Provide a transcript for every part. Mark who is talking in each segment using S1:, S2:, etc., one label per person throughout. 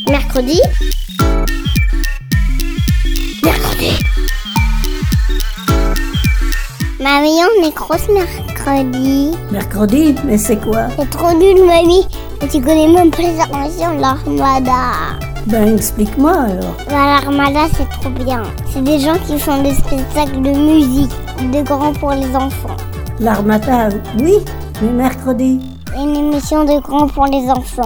S1: Mercredi. Mamie, on est grosse mercredi.
S2: Mercredi? Mais c'est quoi?
S1: C'est trop nul, mamie. Et tu connais même pas les informations de l'Armada.
S2: Ben, explique-moi alors.
S1: L'Armada, c'est trop bien. C'est des gens qui font des spectacles de musique, de grands pour les enfants.
S2: L'Armada, oui, mais mercredi.
S1: C'est une émission de grands pour les enfants.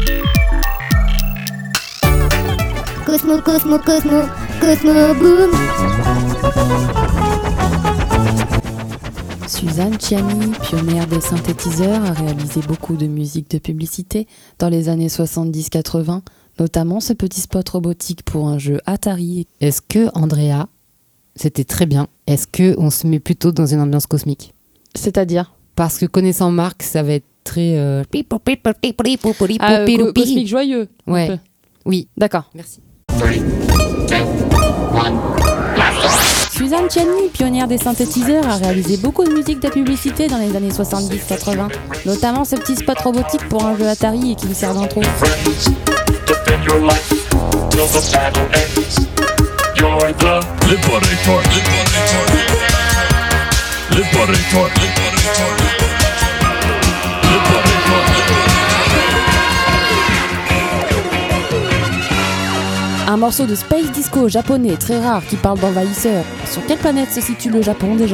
S1: Cosmo, Cosmo, Cosmo, Cosmo, boom.
S3: Suzanne Ciani, pionnière des synthétiseurs, a réalisé beaucoup de musique de publicité dans les années 70-80, notamment ce petit spot robotique pour un jeu Atari.
S4: Est-ce que, Andrea, c'était très bien, est-ce qu'on se met plutôt dans une ambiance cosmique?
S3: C'est-à-dire?
S4: Parce que connaissant Marc, ça va être très...
S3: Cosmique joyeux.
S4: Ouais, oui.
S3: D'accord.
S4: Merci.
S3: Suzanne Ciani, pionnière des synthétiseurs, a réalisé beaucoup de musique de publicité dans les années 70-80, notamment ce petit spot robotique pour un jeu Atari et qui lui sert d'intro. Un morceau de space disco japonais très rare qui parle d'envahisseurs. Sur quelle planète se situe le Japon déjà ?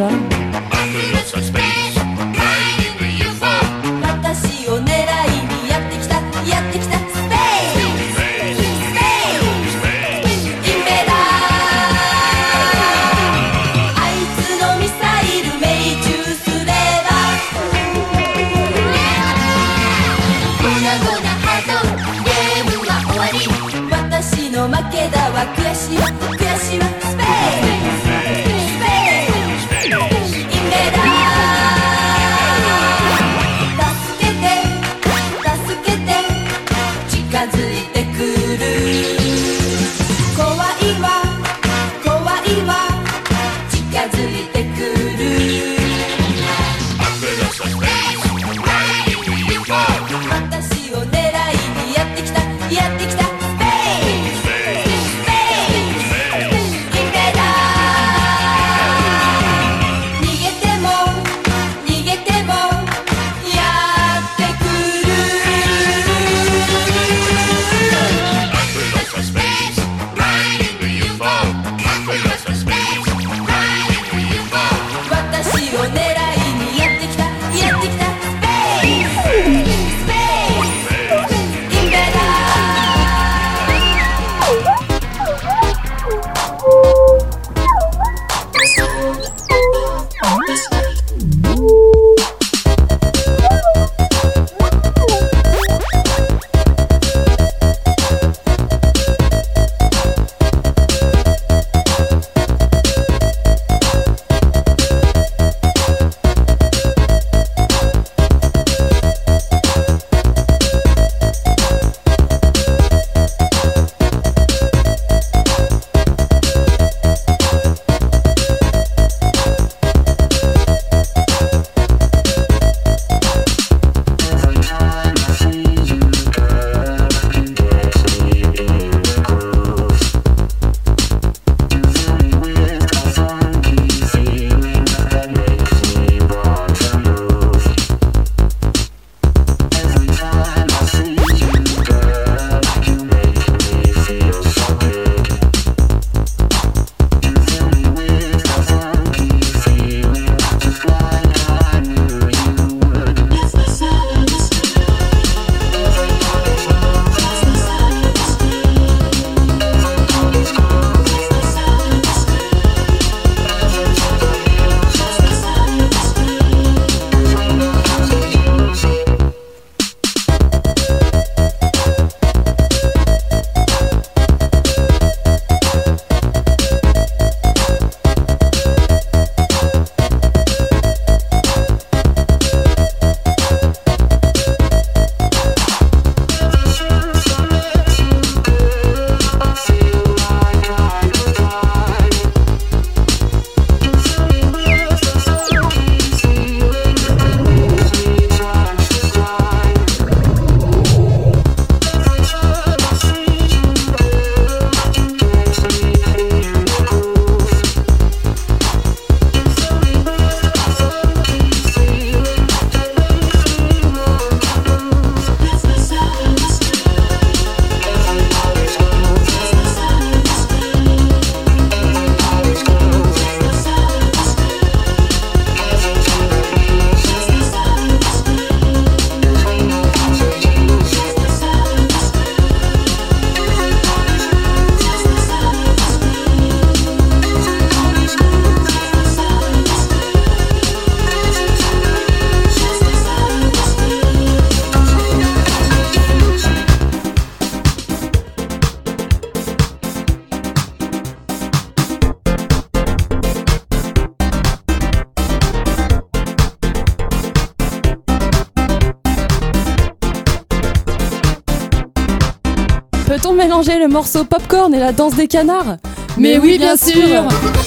S3: Peut-on mélanger le morceau Popcorn et la danse des canards?
S4: Mais oui, bien sûr.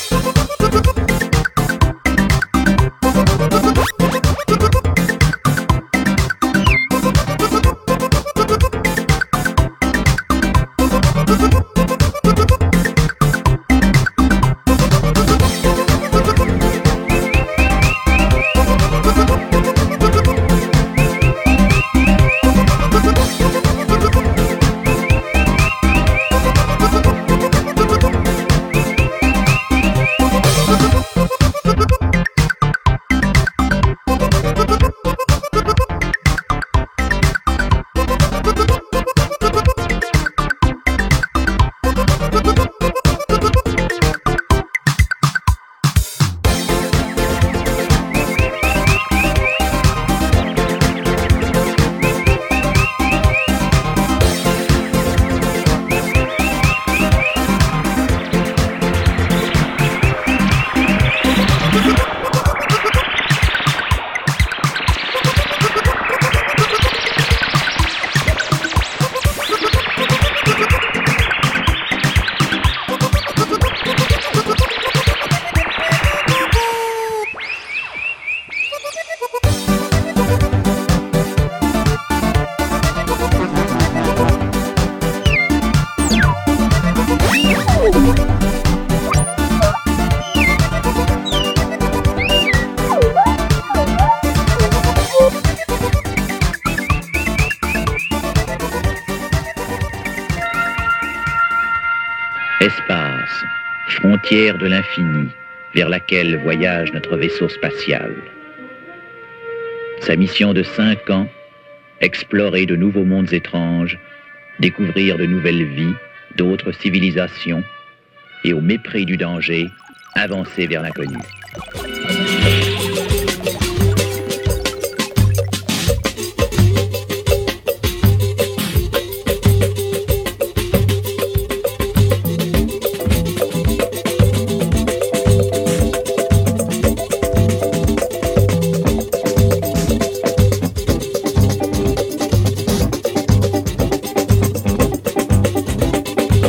S5: Espace, frontière de l'infini, vers laquelle voyage notre vaisseau spatial. Sa mission de 5 ans, explorer de nouveaux mondes étranges, découvrir de nouvelles vies, d'autres civilisations, et au mépris du danger, avancer vers l'inconnu.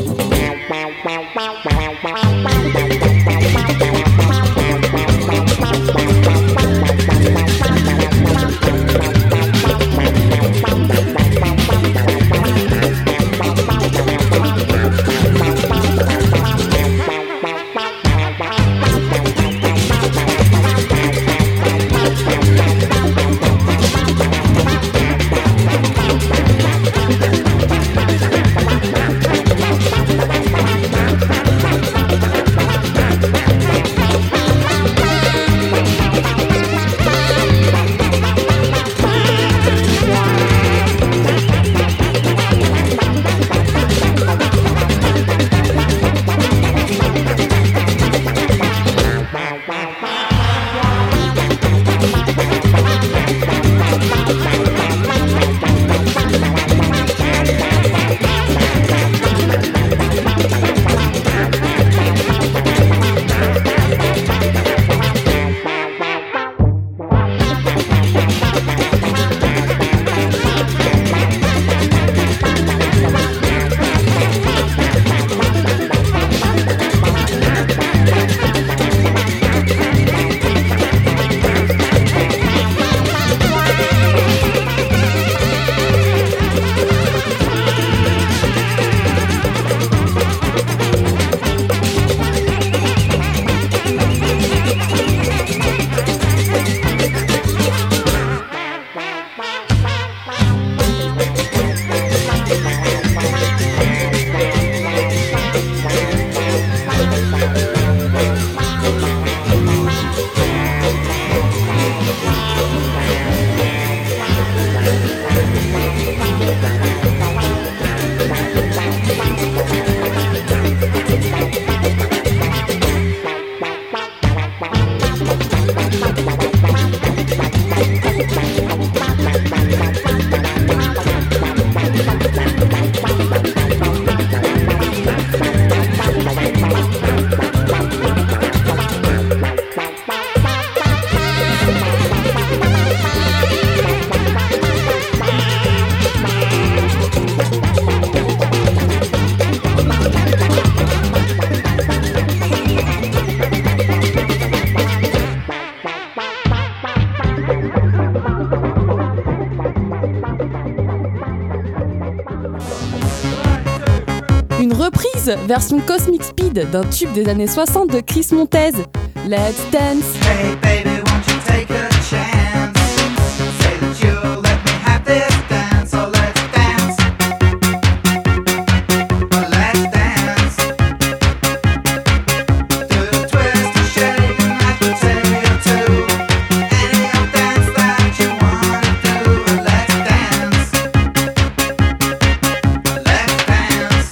S1: Wow.
S3: reprise, version Cosmic Speed, d'un tube des années 60 de Chris Montez. Let's dance!
S6: Hey baby, won't you take a chance? Say that you'll let me have this dance, so let's dance. Let's dance. Do the twist, the shake, and I can say it too. Any old dance that you wanna do. Let's dance. Let's dance.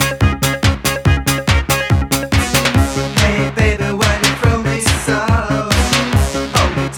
S6: Hey baby, why you throw me so? Oh,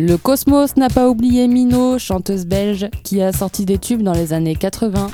S3: Le Cosmos n'a pas oublié Mino, chanteuse belge, qui a sorti des tubes dans les années 80.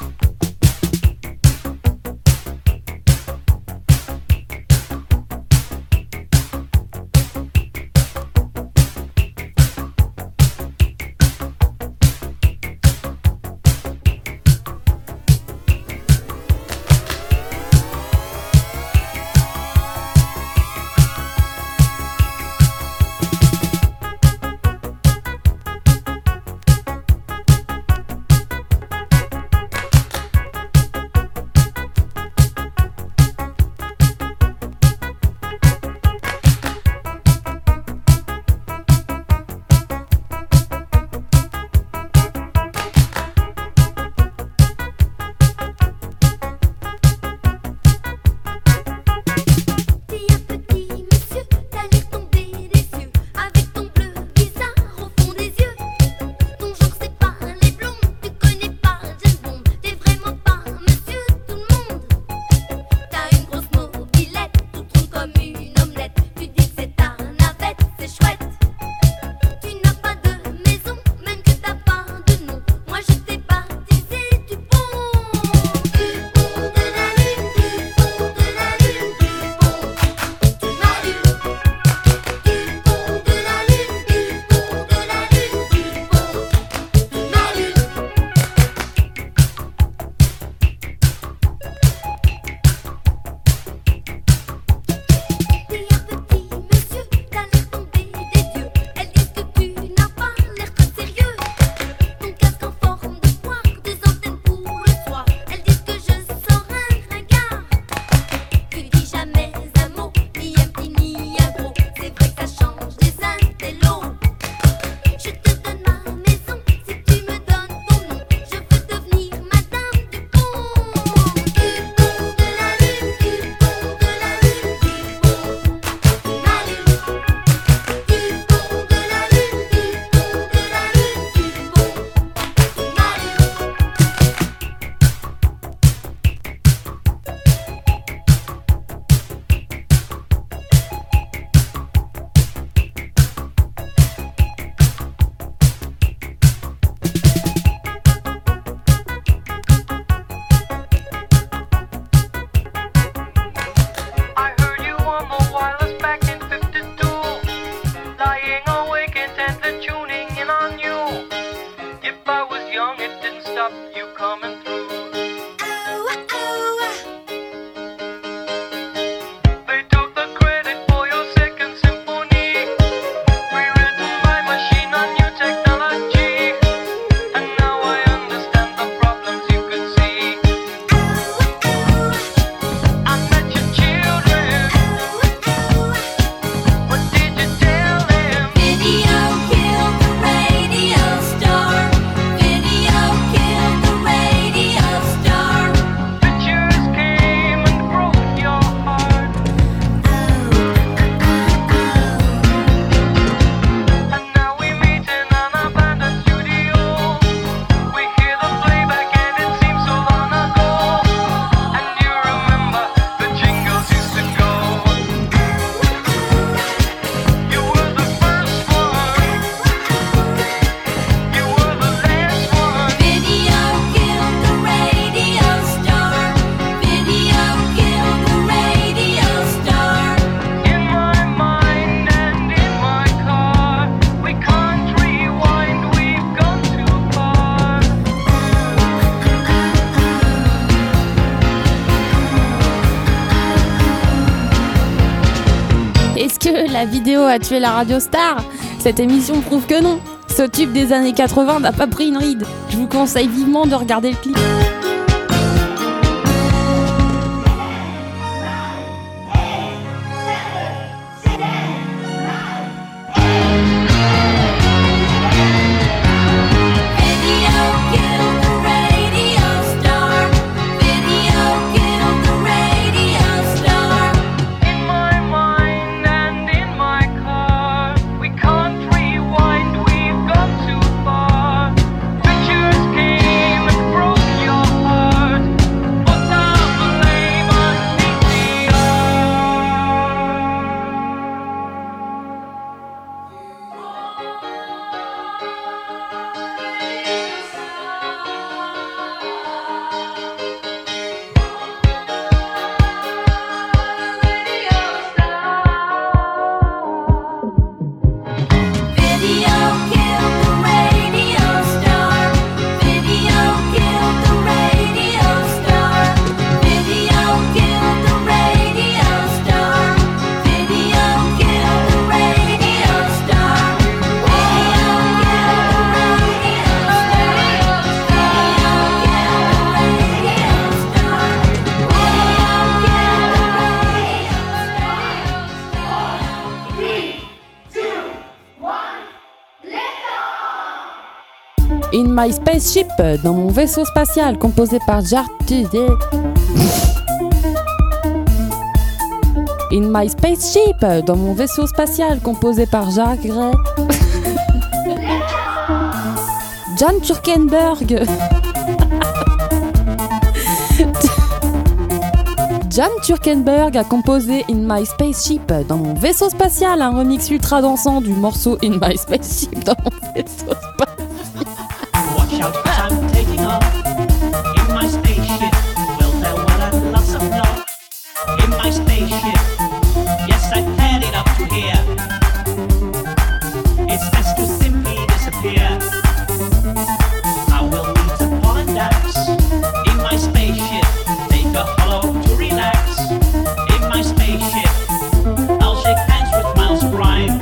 S3: que la vidéo a tué la radio star? Cette émission prouve que non. Ce tube des années 80 n'a pas pris une ride. Je vous conseille vivement de regarder le clip.
S7: Pictures came and broke your
S3: In My Spaceship, dans mon vaisseau spatial, composé par In My Spaceship, dans mon vaisseau spatial, composé par Jacques Gray. Jan Turkenberg. Jan Turkenberg a composé In My Spaceship, dans mon vaisseau spatial, un remix ultra dansant du morceau In My Spaceship, dans mon vaisseau spatial.
S7: Watch out, 'cause I'm taking off in my spaceship. Well, there were lots of love in my spaceship. Yes, I've had it up to here. It's best to simply disappear. I will need to apologize in my spaceship. Take a hollow to relax in my spaceship. I'll shake hands with Miles Prime.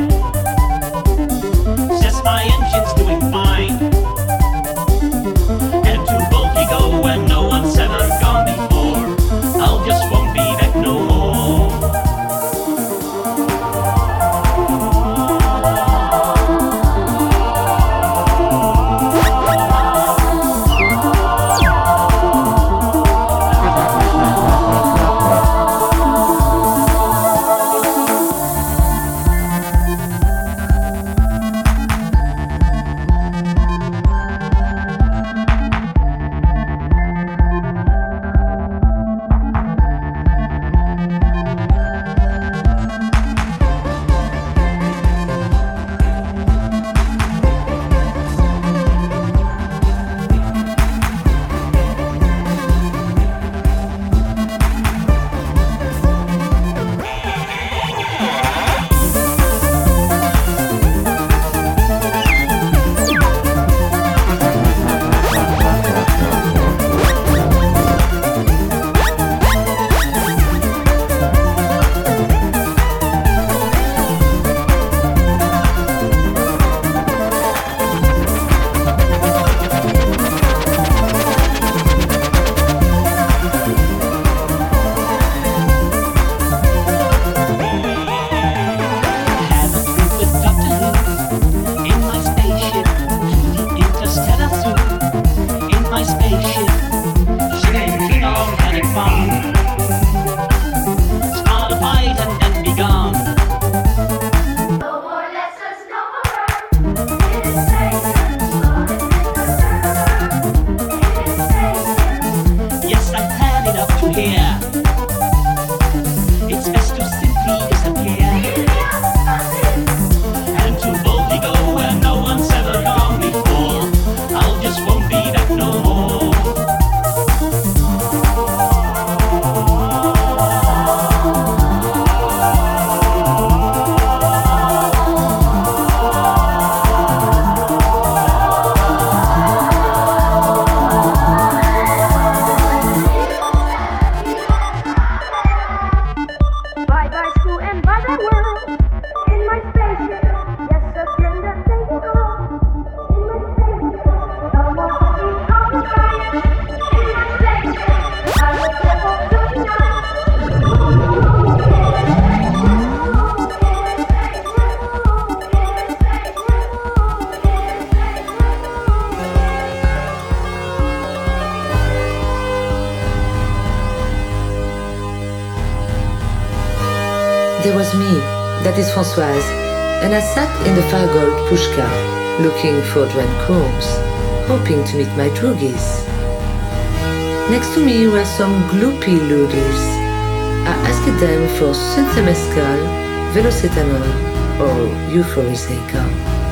S7: Says my engine's doing fine. And to boldly go where no one's ever gone before. I'll just won't be back no more.
S8: There was me, that is Françoise, and I sat in the Fargold pushka, looking for Dwayne Combs, hoping to meet my droogies. Next to me were some gloopy loodies. I asked them for Synthemescal, Velocetanol, or Euphoriseca.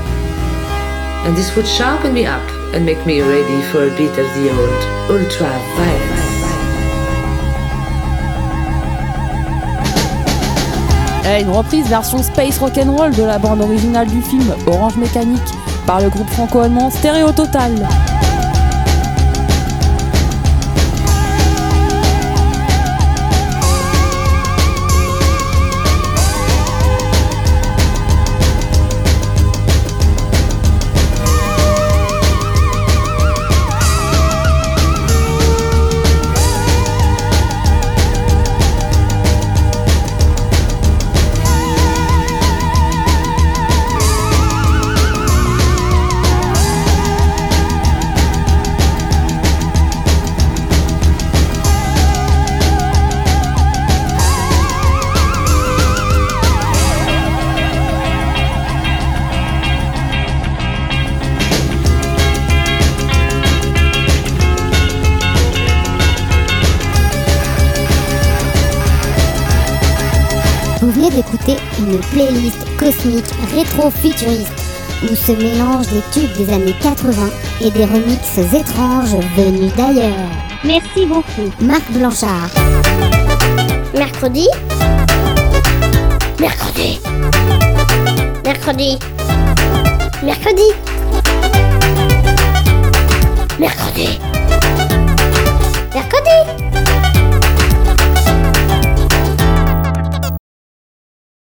S8: And this would sharpen me up and make me ready for a bit of the old ultra-violence.
S3: Une reprise version space rock'n'roll de la bande originale du film Orange Mécanique par le groupe franco-allemand Stéréo Total.
S9: venez d'écouter une playlist cosmique rétro-futuriste où se mélangent des tubes des années 80 et des remixes étranges venus d'ailleurs.
S1: Merci beaucoup.
S9: Marc Blanchard.
S1: Mercredi. Mercredi. Mercredi. Mercredi. Mercredi.